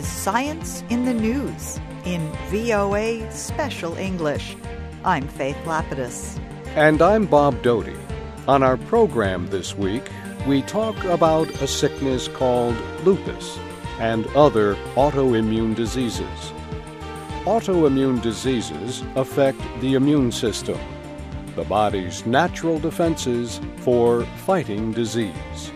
is Science in the News in VOA Special English. I'm Faith Lapidus. And I'm Bob Doty. On our program this week, we talk about a sickness called lupus and other autoimmune diseases. Autoimmune diseases affect the immune system, the body's natural defenses for fighting disease.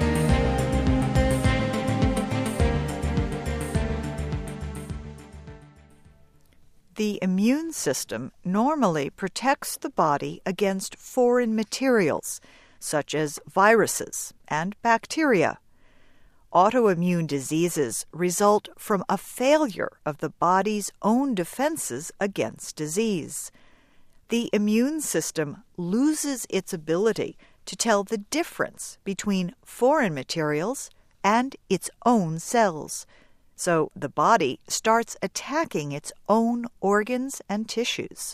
The immune system normally protects the body against foreign materials, such as viruses and bacteria. Autoimmune diseases result from a failure of the body's own defenses against disease. The immune system loses its ability to tell the difference between foreign materials and its own cells. So the body starts attacking its own organs and tissues.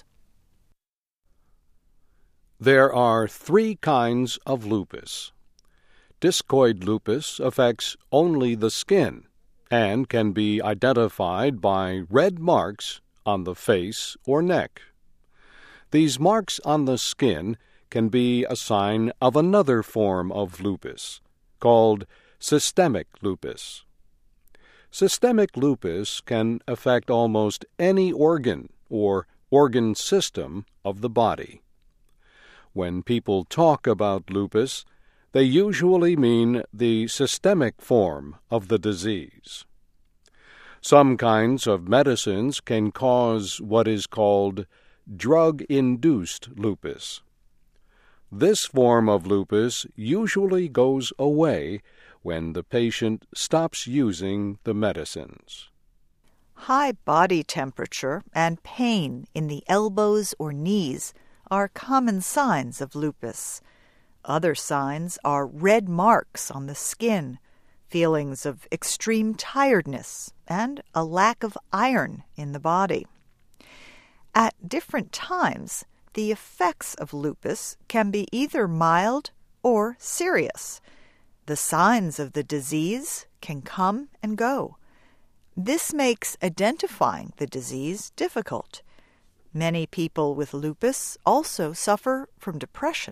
There are 3 kinds of lupus. Discoid lupus affects only the skin and can be identified by red marks on the face or neck. These marks on the skin can be a sign of another form of lupus, called systemic lupus. Systemic lupus can affect almost any organ or organ system of the body. When people talk about lupus, they usually mean the systemic form of the disease. Some kinds of medicines can cause what is called drug-induced lupus. This form of lupus usually goes away when the patient stops using the medicines. High body temperature and pain in the elbows or knees are common signs of lupus. Other signs are red marks on the skin, feelings of extreme tiredness, and a lack of iron in the body. At different times, the effects of lupus can be either mild or serious. The signs of the disease can come and go. This makes identifying the disease difficult. Many people with lupus also suffer from depression.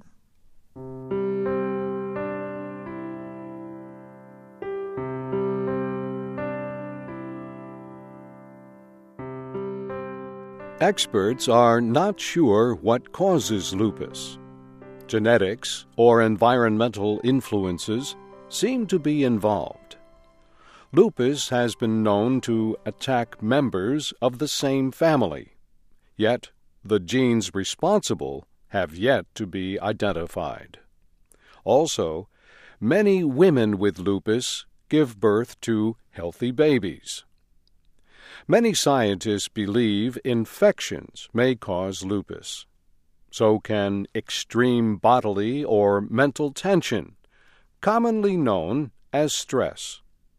Experts are not sure what causes lupus. Genetics or environmental influences seem to be involved. Lupus has been known to attack members of the same family, yet the genes responsible have yet to be identified. Also, many women with lupus give birth to healthy babies. Many scientists believe infections may cause lupus. So can extreme bodily or mental tension, commonly known as stress.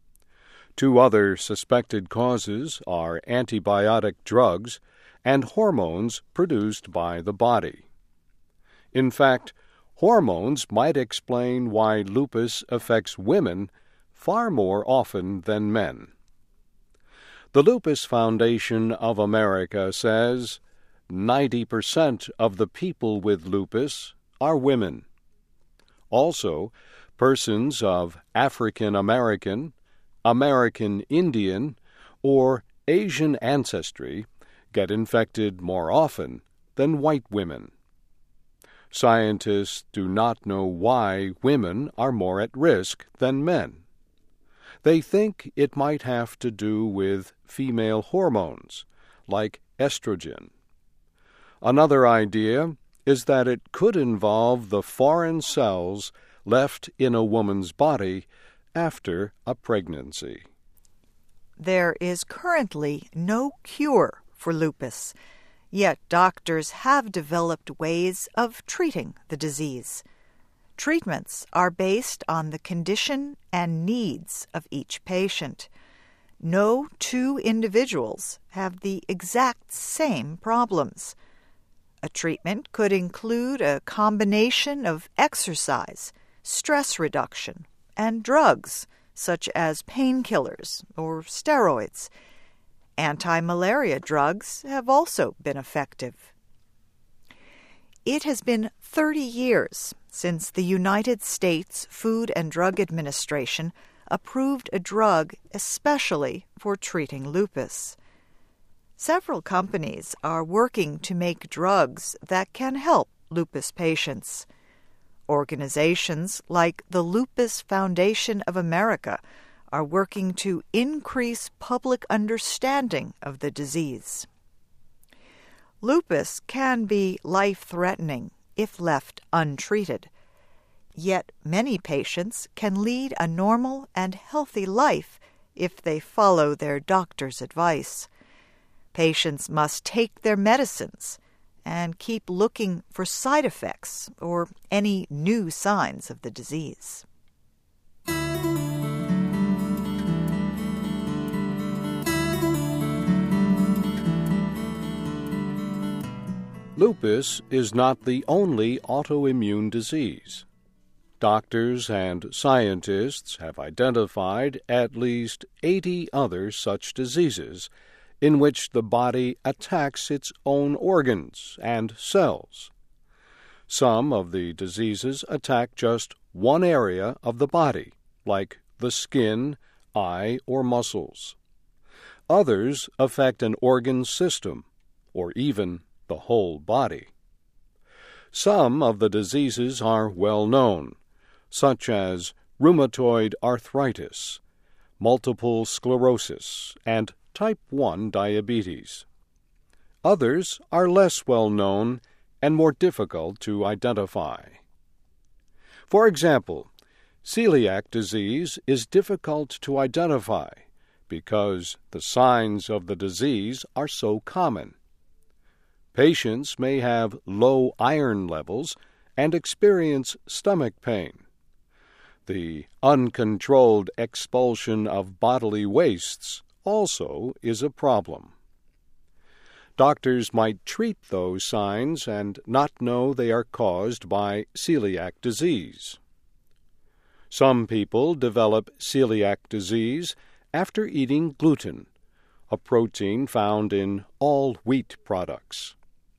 2 other suspected causes are antibiotic drugs and hormones produced by the body. In fact, hormones might explain why lupus affects women far more often than men. The Lupus Foundation of America says 90% of the people with lupus are women. Also, persons of African American, American Indian, or Asian ancestry get infected more often than white women. Scientists do not know why women are more at risk than men. They think it might have to do with female hormones, like estrogen. Another idea is that it could involve the foreign cells left in a woman's body after a pregnancy. There is currently no cure for lupus, yet doctors have developed ways of treating the disease. Treatments are based on the condition and needs of each patient. No 2 individuals have the exact same problems. A treatment could include a combination of exercise, stress reduction, and drugs such as painkillers or steroids. Anti-malaria drugs have also been effective. It has been 30 years since the United States Food and Drug Administration approved a drug especially for treating lupus. Several companies are working to make drugs that can help lupus patients. Organizations like the Lupus Foundation of America are working to increase public understanding of the disease. Lupus can be life-threatening if left untreated. Yet many patients can lead a normal and healthy life if they follow their doctor's advice. Patients must take their medicines and keep looking for side effects or any new signs of the disease. Lupus is not the only autoimmune disease. Doctors and scientists have identified at least 80 other such diseases in which the body attacks its own organs and cells. Some of the diseases attack just one area of the body, like the skin, eye, or muscles. Others affect an organ system, or even the whole body. Some of the diseases are well known, such as rheumatoid arthritis, multiple sclerosis, and type 1 diabetes. Others are less well known and more difficult to identify. For example, celiac disease is difficult to identify because the signs of the disease are so common. Patients may have low iron levels and experience stomach pain. The uncontrolled expulsion of bodily wastes also is a problem. Doctors might treat those signs and not know they are caused by celiac disease. Some people develop celiac disease after eating gluten, a protein found in all wheat products.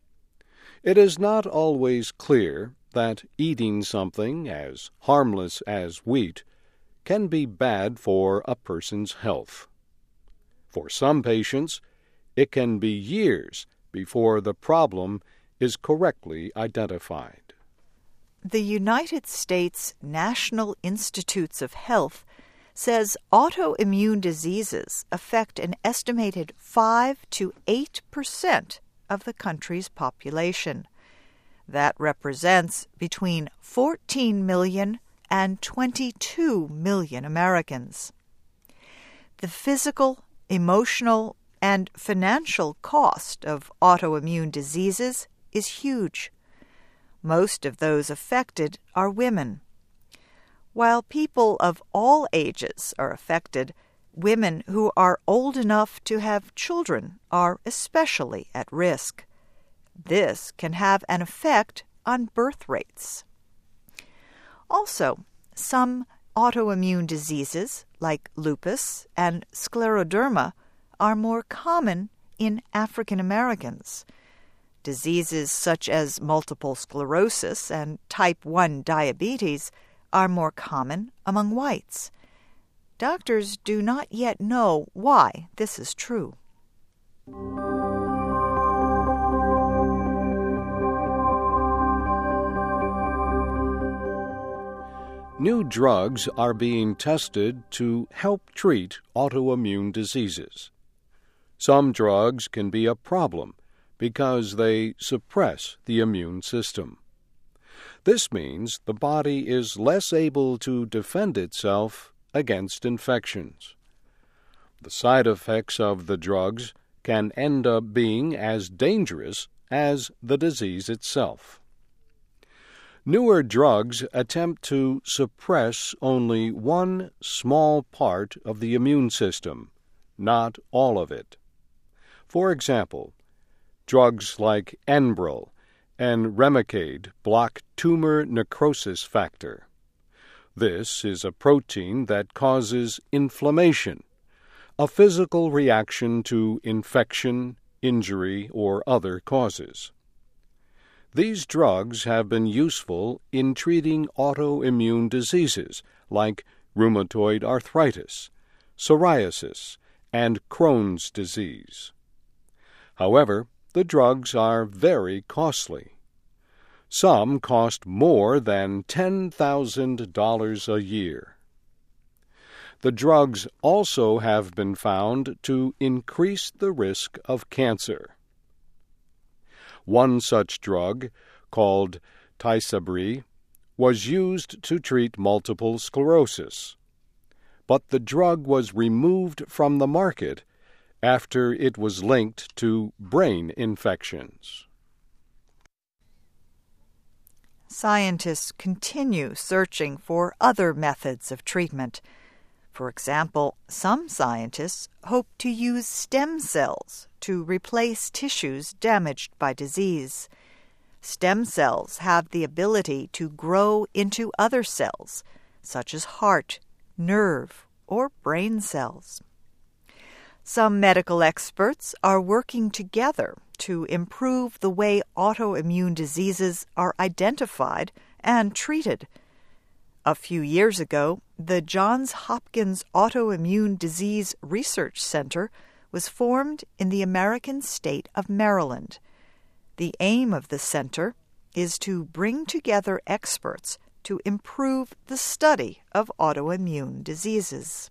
It is not always clear that eating something as harmless as wheat can be bad for a person's health. For some patients, it can be years before the problem is correctly identified. The United States National Institutes of Health says autoimmune diseases affect an estimated 5 to 8% of the country's population. That represents between 14 million and 22 million Americans. The physical, emotional, and financial cost of autoimmune diseases is huge. Most of those affected are women. While people of all ages are affected, women who are old enough to have children are especially at risk. This can have an effect on birth rates. Also, some autoimmune diseases, like lupus and scleroderma, are more common in African Americans. Diseases such as multiple sclerosis and type 1 diabetes are more common among whites. Doctors do not yet know why this is true. New drugs are being tested to help treat autoimmune diseases. Some drugs can be a problem because they suppress the immune system. This means the body is less able to defend itself against infections. The side effects of the drugs can end up being as dangerous as the disease itself. Newer drugs attempt to suppress only one small part of the immune system, not all of it. For example, drugs like Enbrel and Remicade block tumor necrosis factor. This is a protein that causes inflammation, a physical reaction to infection, injury, or other causes. These drugs have been useful in treating autoimmune diseases like rheumatoid arthritis, psoriasis, and Crohn's disease. However, the drugs are very costly. Some cost more than $10,000 a year. The drugs also have been found to increase the risk of cancer. One such drug, called Tysabri, was used to treat multiple sclerosis, but the drug was removed from the market after it was linked to brain infections. Scientists continue searching for other methods of treatment. For example, some scientists hope to use stem cells to replace tissues damaged by disease. Stem cells have the ability to grow into other cells, such as heart, nerve, or brain cells. Some medical experts are working together to improve the way autoimmune diseases are identified and treated. A few years ago, the Johns Hopkins Autoimmune Disease Research Center was formed in the American state of Maryland. The aim of the center is to bring together experts to improve the study of autoimmune diseases.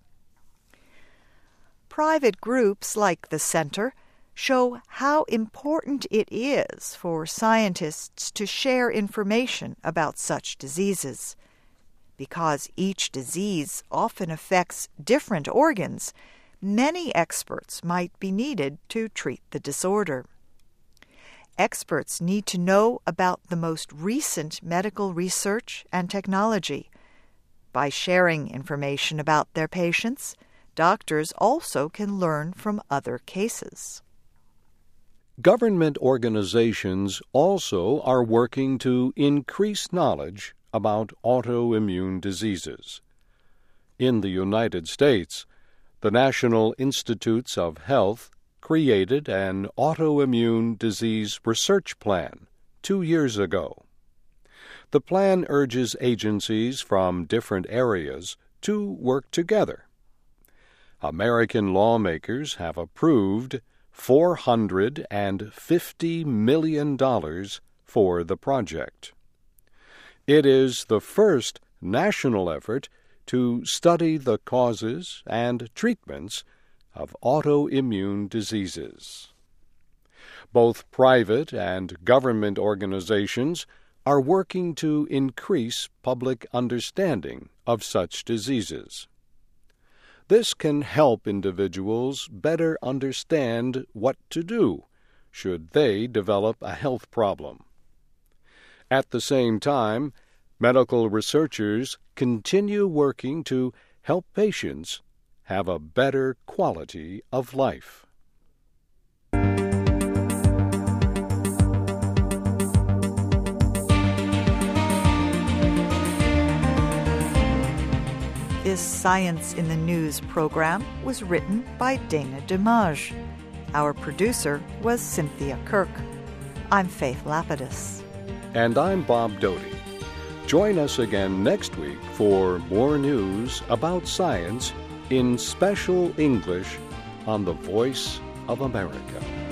Private groups like the center show how important it is for scientists to share information about such diseases. Because each disease often affects different organs, many experts might be needed to treat the disorder. Experts need to know about the most recent medical research and technology. By sharing information about their patients, doctors also can learn from other cases. Government organizations also are working to increase knowledge about autoimmune diseases. In the United States, the National Institutes of Health created an autoimmune disease research plan 2 years ago. The plan urges agencies from different areas to work together. American lawmakers have approved $450 million for the project. It is the first national effort to study the causes and treatments of autoimmune diseases. Both private and government organizations are working to increase public understanding of such diseases. This can help individuals better understand what to do should they develop a health problem. At the same time, medical researchers continue working to help patients have a better quality of life. This Science in the News program was written by Dana Dimage. Our producer was Cynthia Kirk. I'm Faith Lapidus. And I'm Bob Doty. Join us again next week for more news about science in special English on the Voice of America.